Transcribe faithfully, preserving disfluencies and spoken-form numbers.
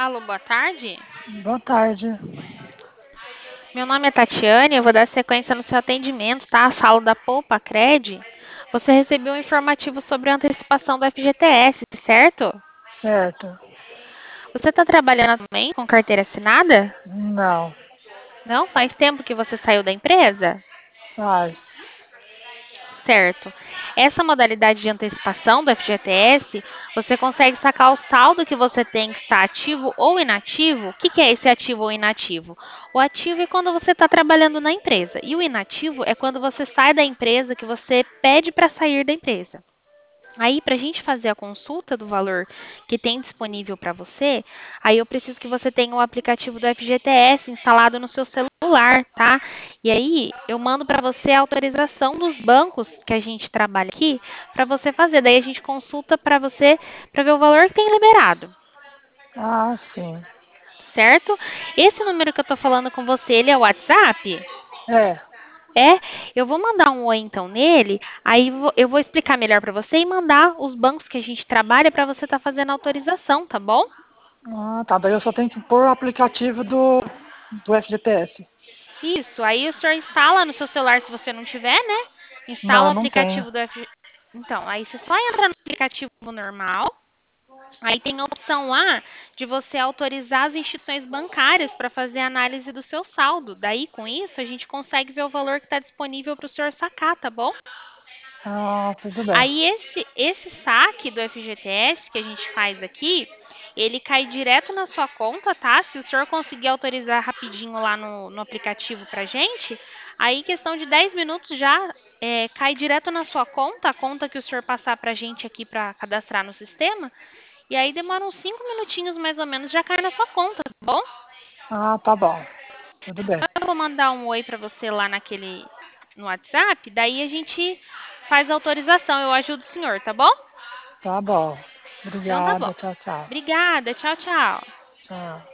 Alô, boa tarde. Boa tarde. Meu nome é Tatiane, eu vou dar sequência no seu atendimento, tá? A sala da Poupa Cred. Você recebeu um informativo sobre a antecipação do F G T S, certo? Certo. Você está trabalhando também com carteira assinada? Não, Não? Faz tempo que você saiu da empresa? faz. Certo. Essa modalidade de antecipação do F G T S, você consegue sacar o saldo que você tem que está ativo ou inativo. O que, que é esse ativo ou inativo? O ativo é quando você está trabalhando na empresa, e o inativo é quando você sai da empresa, que você pede para sair da empresa. Aí, para a gente fazer a consulta do valor que tem disponível para você, aí eu preciso que você tenha o aplicativo do F G T S instalado no seu celular, tá? E aí, eu mando para você a autorização dos bancos que a gente trabalha aqui para você fazer. Daí a gente consulta para você para ver o valor que tem liberado, Ah, sim. certo? Esse número que eu estou falando com você, ele é o WhatsApp? É. É, eu vou mandar um oi então nele, aí vo- eu vou explicar melhor para você e mandar os bancos que a gente trabalha para você estar fazendo a autorização, tá bom? Ah, tá. Daí eu só tenho que pôr o aplicativo do, do F G T S. Isso, aí o senhor instala no seu celular se você não tiver, né? Instala Não, o não tenho. aplicativo do F... Então, aí você só entra no aplicativo normal, aí tem a opção lá de você autorizar as instituições bancárias para fazer a análise do seu saldo. Daí, com isso, a gente consegue ver o valor que está disponível para o senhor sacar, tá bom? Ah, tudo bem. Aí esse esse saque do F G T S que a gente faz aqui, ele cai direto na sua conta, tá? Se o senhor conseguir autorizar rapidinho lá no, no aplicativo pra gente, aí questão de dez minutos já é, cai direto na sua conta, a conta que o senhor passar pra gente aqui para cadastrar no sistema. E aí demora uns cinco minutinhos mais ou menos, já cai na sua conta, tá bom? Ah, tá bom. Tudo bem. Eu vou mandar um oi pra você lá naquele no WhatsApp, daí a gente faz a autorização. Eu ajudo o senhor, tá bom? Tá bom. Então tá bom. Obrigada. Tchau, tchau. Obrigada. Tchau, tchau. Tchau.